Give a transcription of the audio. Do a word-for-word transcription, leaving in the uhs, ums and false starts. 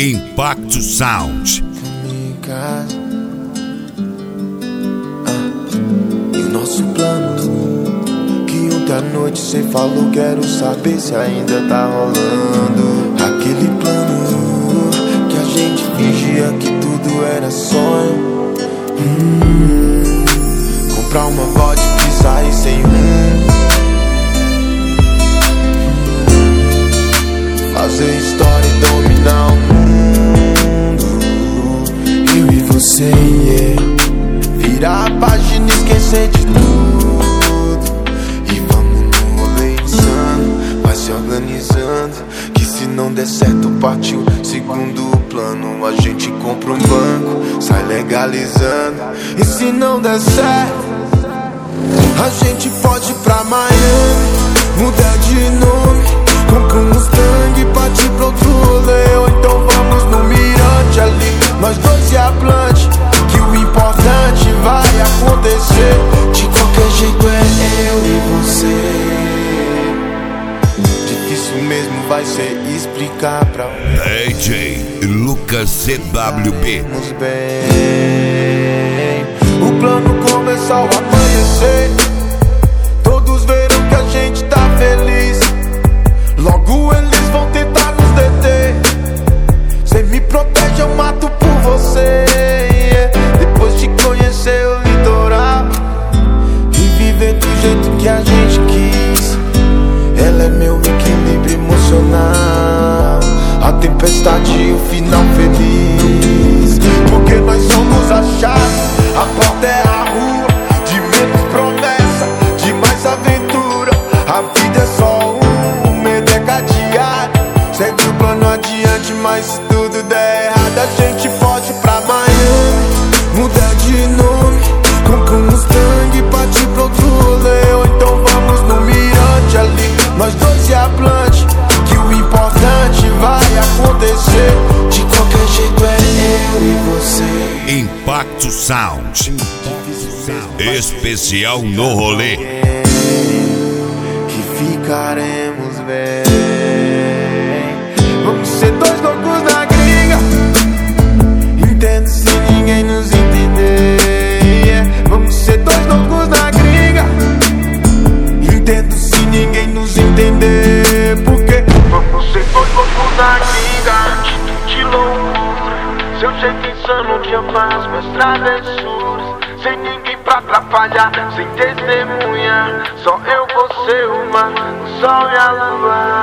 Impacto Sound. Ah, e o nosso plano, que ontem à noite cê falou, quero saber se ainda tá rolando. Aquele plano que a gente fingia que tudo era sonho. hum, Comprar uma vodka e sair sem rumo. Fazer história e dominar o mundo. Eu e você, yeah. Virar a página e esquecer de tudo. E vamos no rolê insano, vai se organizando, que se não der certo partiu segundo plano. A gente compra um banco, sai legalizando. E se não der certo, a gente pode ir pra Miami, mudar de nome, compra um Mustang e partir pro outro rolê. Ou então vamos no mirante ali, nós dois e a Plante, que o importante vai acontecer. De qualquer jeito é eu e você. Difícil mesmo vai ser explicar pra D J Lucas C W B. Bem, o plano começou a amanhecer, todos viram que a gente tá feliz. Logo eles vão tentar nos deter. Cê me protege, eu mato por você, yeah. Depois de conhecer o litoral e viver do jeito que a gente quis, ela é meu equilíbrio emocional, a tempestade e o final feliz. Porque nós somos a chave, a porta é a rua, de menos promessa, de mais aventura. A vida é só um, o medo é cadeado. Segue o plano adiante, mas se tudo der errado, a gente pode ir pra Miami, mudar de nome, compra um Mustang e partir pro outro rolê. Ou então vamos no mirante ali, nós dois e a Plante, que o importante vai acontecer. De qualquer jeito é eu e você. Impacto Sound. Especial no rolê. Que ficaremos bem. Vamos ser dois loucos na gringa, entendo se ninguém nos entender, yeah. Vamos ser dois loucos na gringa, entendo se ninguém nos entender. Porque vamos ser dois loucos na gringa, atitude loucura, seu jeito insano que eu faço minhas travessuras, sem ninguém pra atrapalhar, sem testemunha, só eu, você, o mar, o sol e a lua.